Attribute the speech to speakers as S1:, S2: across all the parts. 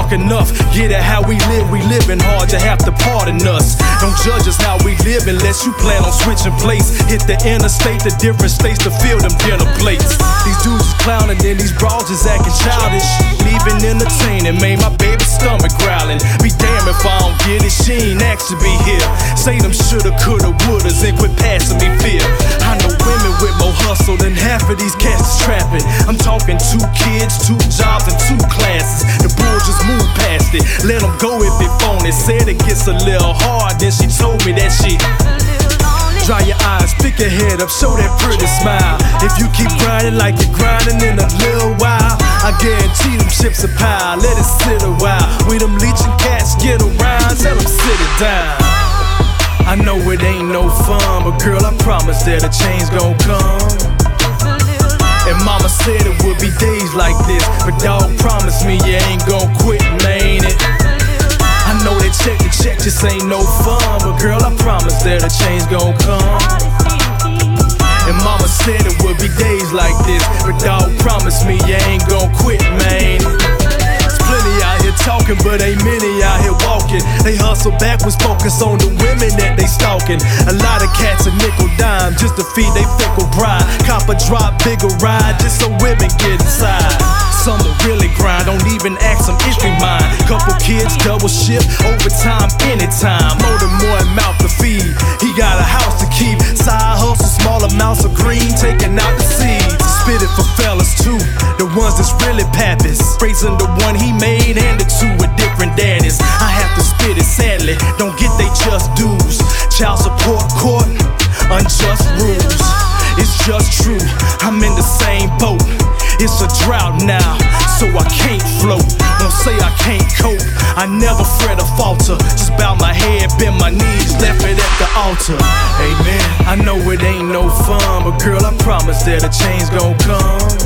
S1: talk enough. Get it how we living hard, you have to pardon us. Don't judge us how we live unless you plan on switching place. Hit the interstate, the different states to fill them dinner plates. These dudes is clowning and these bras is acting childish. Even entertaining, made my baby's stomach growling. Be damn if I don't get it, she ain't asked to be here. Say them shoulda, coulda, wouldas and quit passing me fear. I know women with more hustle than half of these cats is trapping. I'm talking 2 kids, 2 jobs, and 2 classes. The bull just moved past it, let them go if they phone it. Said it gets a little hard, then she told me that she dry your eyes, pick your head up, show that pretty smile. If you keep grinding like you're grinding in a little while, I guarantee them chips a pile. Let it sit a while. When them leeching cats get around, tell them sit it down. I know it ain't no fun, but girl, I promise that a change gon' come. And mama said it would be days like this, but dog promise me you ain't gon' quit, man, ain't it? I know that check to check just ain't no fun, but girl, I promise that a change gon' come. And mama said it would be days like this, but dog promise me you ain't gon' quit, man. There's plenty out here talking, but ain't many out here walking. They hustle backwards, focus on the women that they stalking. A lot of cats a nickel dime just to feed they fickle bride. Cop a drop, bigger ride, just so women get inside. Some will really grind, don't even ask them if they mind. Couple kids, double shift, overtime, anytime. More than one mouth to feed, he got a house to keep. Side hustle, small amounts of green, taking out the seeds. Spit it for fellas too, the ones that's really pappies. Raising the one he made and the 2 with different daddies. I have to spit it sadly, don't get they just dues. Child support court, unjust rules. It's just true, I'm in the same boat. It's a drought now, so I can't float. Don't say I can't cope, I never fret or falter. Just bow my head, bend my knees, left it at the altar. Amen. I know it ain't no fun, but girl, I promise that a change gon' come.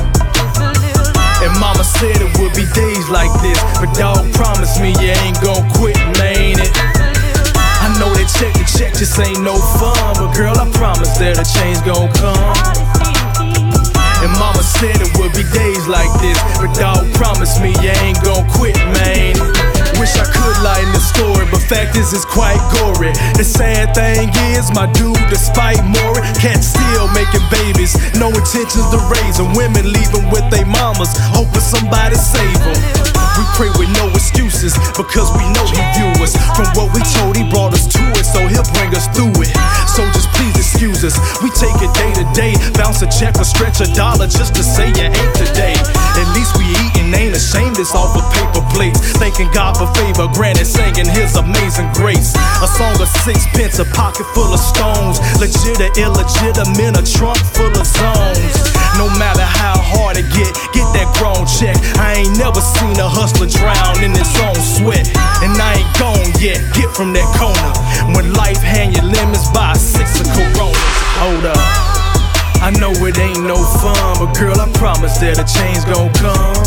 S1: And mama said it would be days like this, but dog promise me you ain't gon' quit, man, ain't it? I know that check to check just ain't no fun, but girl, I promise that a change gon' come. And mama said it would be days like this, but dog promise me you ain't gon' quit, man. Wish I could lighten the story, but fact is it's quite gory. The sad thing is my dude, despite Maury, cats still making babies. No intentions to raise them, women leaving with they mamas, hoping somebody save them. We pray with no excuses, because we know he view us. From what we told, he brought us to it, so he'll bring us through it. So just please excuse us, we take it day to day. Bounce a check or stretch $1 just to say you ain't today. At least we eatin', ain't ashamed, it's off of paper plates. Thanking God for favor granted, singing his amazing grace. A song of 6 pence, a pocket full of stones. Legit or illegitimate, a trunk full of zones. No matter how hard it get that grown check. I ain't never seen a hustler drown in his own sweat. And I ain't gone yet, get from that corner. When life hand you lemons, buy 6 of Coronas. Hold up, I know it ain't no fun, but girl, I promise that a change gon' come.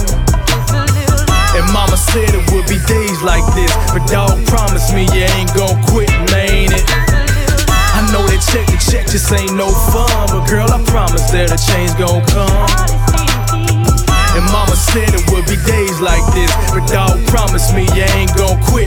S1: And mama said it would be days like this, but dog promise me you ain't gon' quit, man, ain't it? I know that check to check just ain't no fun, but girl, I promise that a change gon' come. And mama said it would be days like this, but dog promise me you ain't gon' quit.